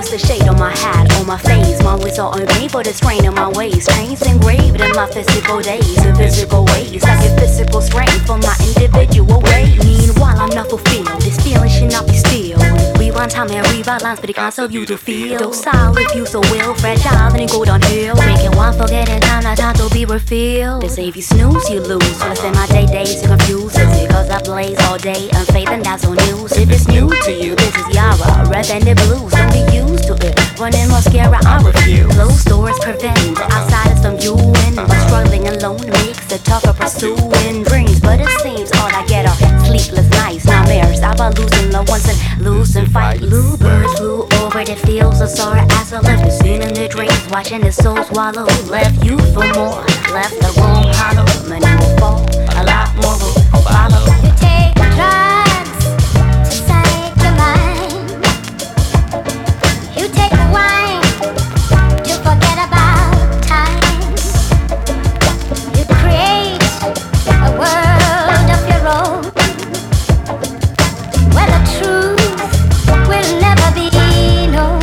the shade on my hat, on my face. My wits are unpaid for the strain of my ways. Chains engraved in my physical days, in physical ways. I get physical strength from my individual ways. Meanwhile, I'm not fulfilled. This feeling should not be still. Rewind time and rewrite lines for the concept of you to feel. Docile if you so will, fragile then it go downhill. Making one forgetting time, not time to be refilled. They say if you snooze, you lose. So I spend my days, you're confused. It's because I blaze all day, unfaith and that's on news. If it's new to you, this is Yara, red and the blues. Don't be used to it. Running mascara, I refuse. Closed doors prevent outsiders from you in. But struggling alone makes it tougher pursuing dreams. But it seems all I get are sleepless nights, nightmares about losing loved ones and losing fights. Bluebirds flew over the fields of sorrow as I left the scene in the dreams. Watching the soul swallow, left you for more. Left the room hollow, many will fall, a lot more will follow. You take drugs to save your mind. You take wine to forget about time. You create a world of your own, where the truth will never be known.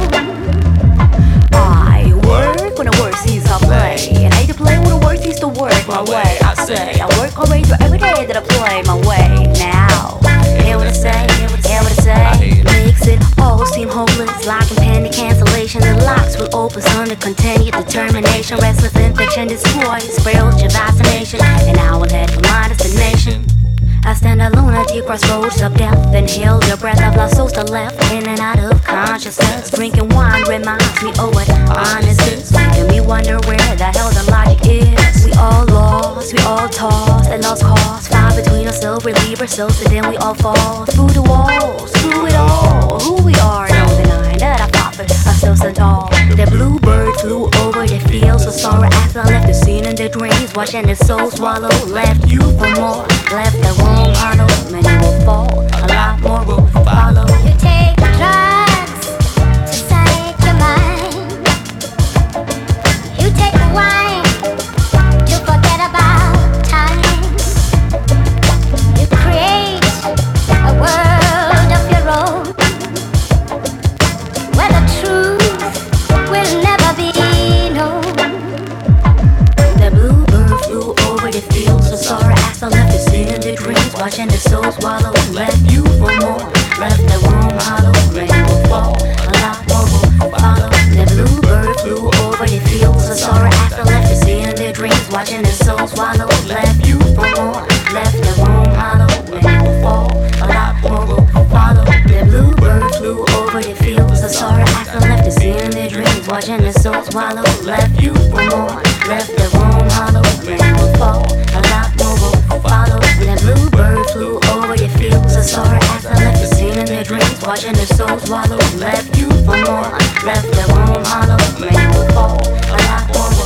I work when the word sees I play, and I hate to play when the word sees to work my way. I say I work already for every day that I play my way. Now, hear what I say, hear what I say. Makes it all seem hopeless, like impending cancellation. The locks will open, son to continue determination. Restless infection destroys spiritual vaccination, and I will head for my destination. I stand alone at the crossroads of death. Inhale the breath of lost souls that left in and out of consciousness. Drinking wine reminds me of what honest is, making me wonder where the hell the logic is. We all lost, we all tossed and lost cause. Fight between ourselves, relieve ourselves, and then we all fall through the walls, through it all. Who we are, no denying that I profit ourselves and all. The bluebird flew over the fields of sorrow as I left the scene in the dreams. Watching the soul swallow, left you for more. Left the room hollow, many will fall, a lot more will follow. You take drugs to save your mind. You take wine to forget about time. You create a world of your own, where the truth will never be known. The bluebird flew over the fields of sorrow as I left the scene in the dreams. Watching the soul swallow, left you for more. Left the room hollow, many will fall, a lot more will follow. The bluebird flew over the fields of sorrow as I left the scene in the dreams. Watching the soul swallow, left you for more. Left the room hollow, many will fall, a lot more will follow. The bluebird flew over the fields of sorrow as I left the scene in the dreams. Watching the soul swallow, left you for more. Left the room hollow, many will fall, a lot more will follow. The bluebird flew over the fields of sorrow as I left the scene in the dreams. Watching the soul swallow, left you for more. Left the room hollow, many will fall, a lot more will